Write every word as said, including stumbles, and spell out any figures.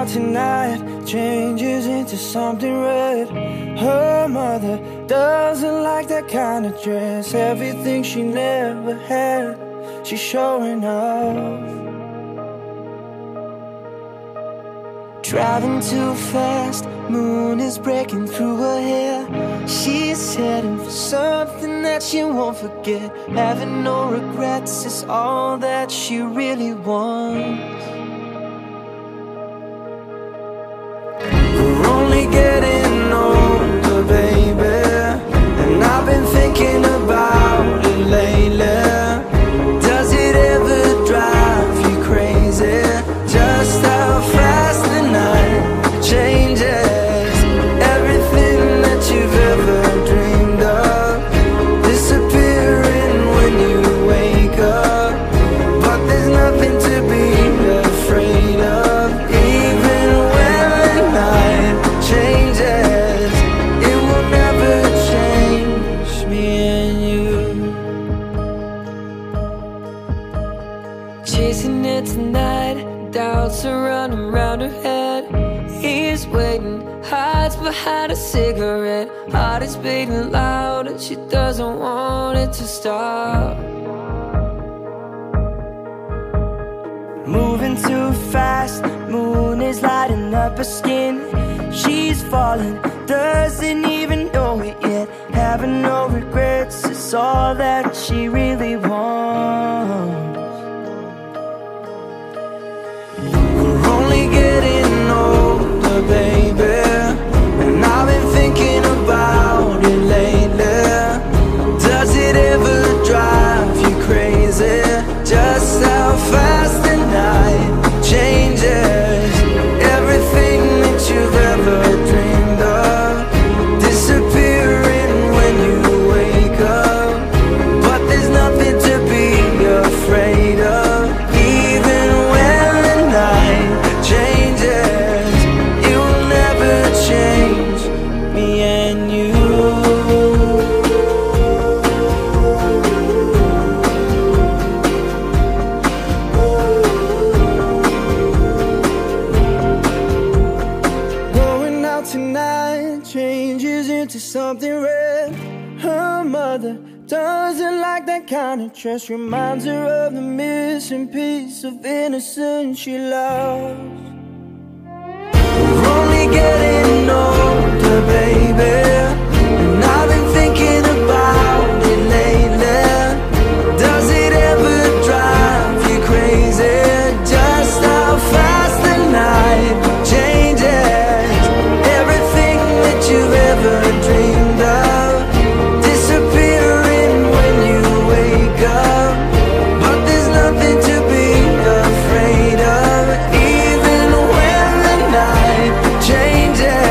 out tonight changes into something red. Her mother doesn't like that kind of dress. Everything she never had, she's showing off. Driving too fast, moon is breaking through her hair. She's heading for something that she won't forget. Having no regrets is all that she really wants. We're only getting older, baby, and I've been thinking about it lately. Does it ever drive you crazy? Just how fast the night changes. Everything that you've ever dreamed of disappearing when you wake up. But there's nothing to be afraid of. Even when the night changes, it will never change me and you. Chasing it tonight, doubts are running round her head. He's waiting, hides behind a cigarette. Heart is beating loud and she doesn't want it to stop. Moving too fast, moon is lighting up her skin. She's falling, doesn't even know it yet. Having no regrets is all that she really wants. We're only getting older, baby, and I've been thinking about it lately. Does it ever drive you crazy? Just how fast the night changes. Everything that you've ever dreamed of disappearing when you wake up. But there's nothing to be afraid of. Even when the night changes, it will never change me and you. Going out tonight changes into something red. Her mother doesn't like that kind of dress. Reminds her of the missing piece of innocence she lost. We're only getting older, baby, and I've been thinking about it lately. Does it ever drive you crazy? Just how fast the night changes. Everything that you've ever dreamed of disappearing when you wake up. But there's nothing to be afraid of. Even when the night changes,